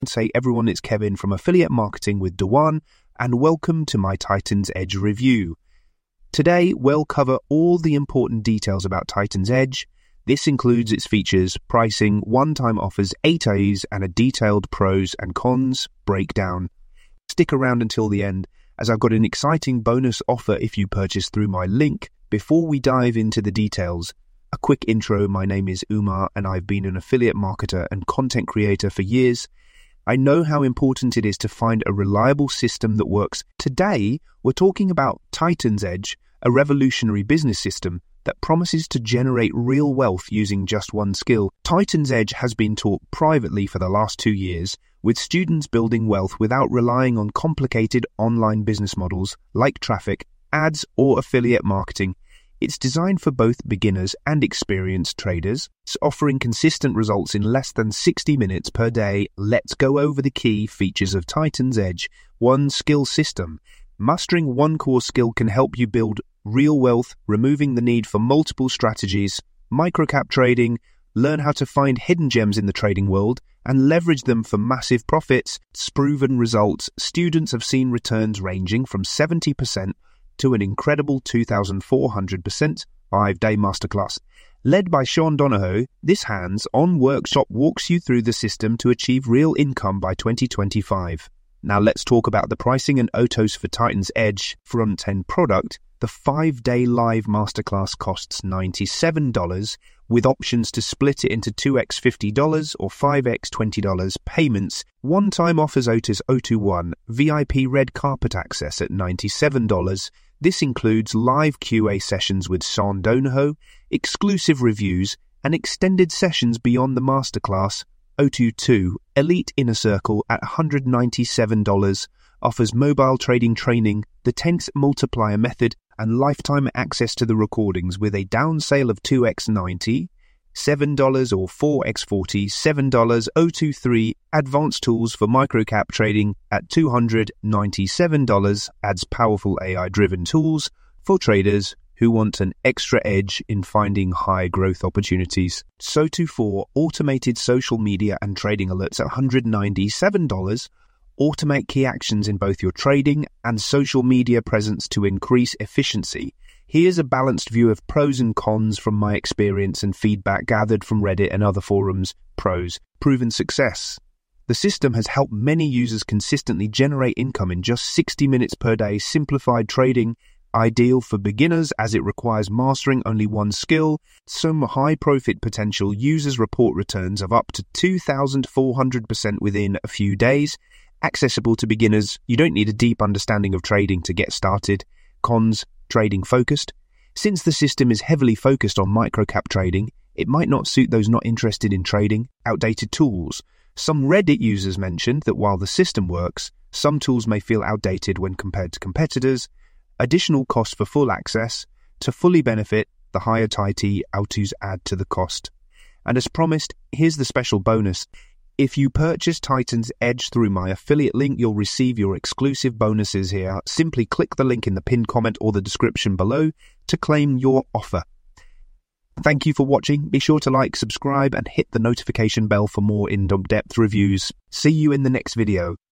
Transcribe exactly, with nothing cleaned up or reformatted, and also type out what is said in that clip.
Say everyone, it's Kevin from Affiliate Marketing with Dewan, and welcome to my Titans Edge review. Today, we'll cover all the important details about Titans Edge. This includes its features, pricing, one-time offers, eight A's, and a detailed pros and cons breakdown. Stick around until the end, as I've got an exciting bonus offer if you purchase through my link. Before we dive into the details, a quick intro. My name is Umar, and I've been an affiliate marketer and content creator for years. I know how important it is to find a reliable system that works. Today, we're talking about Titans Edge, a revolutionary business system that promises to generate real wealth using just one skill. Titans Edge has been taught privately for the last two years, with students building wealth without relying on complicated online business models like traffic, ads, or affiliate marketing. It's designed for both beginners and experienced traders. It's offering consistent results in less than sixty minutes per day. Let's go over the key features of Titans Edge. One skill system. Mastering one core skill can help you build real wealth, removing the need for multiple strategies. Microcap trading. Learn how to find hidden gems in the trading world and leverage them for massive profits. It's proven results. Students have seen returns ranging from seventy percent to an incredible two thousand four hundred percent. Five-day masterclass. Led by Sean Donahoe, this hands-on workshop walks you through the system to achieve real income by twenty twenty-five. Now let's talk about the pricing and autos for Titans Edge front-end product. The five-day live masterclass costs ninety-seven dollars, with options to split it into two x fifty dollars or five x twenty dollars payments. One-time offers Otis zero two one, V I P red carpet access at ninety-seven dollars. This includes live Q A sessions with Sean Donahoe, exclusive reviews, and extended sessions beyond the masterclass. zero two two, Elite Inner Circle at one hundred ninety-seven dollars, offers mobile trading training, the tenth multiplier method, and lifetime access to the recordings with a down sale of two x ninety, seven dollars or four x forty, seven dollars. zero two three, Advanced Tools for Microcap Trading at two hundred ninety-seven dollars, adds powerful A I-driven tools for traders who want an extra edge in finding high growth opportunities. S O two four, Automated Social Media and Trading Alerts at one hundred ninety-seven dollars. Automate key actions in both your trading and social media presence to increase efficiency. Here's a balanced view of pros and cons from my experience and feedback gathered from Reddit and other forums. Pros. Proven success. The system has helped many users consistently generate income in just sixty minutes per day. Simplified trading. Ideal for beginners as it requires mastering only one skill. Some high profit potential. Users report returns of up to two thousand four hundred percent within a few days. Accessible to beginners. You don't need a deep understanding of trading to get started. Cons. Trading focused. Since the system is heavily focused on microcap trading, it might not suit those not interested in trading. Outdated tools. Some Reddit users mentioned that while the system works, some tools may feel outdated when compared to competitors. Additional cost for full access. To fully benefit, the higher Titans autos add to the cost. And as promised, here's the special bonus. If you purchase Titans Edge through my affiliate link, you'll receive your exclusive bonuses here. Simply click the link in the pinned comment or the description below to claim your offer. Thank you for watching. Be sure to like, subscribe, and hit the notification bell for more in-depth reviews. See you in the next video.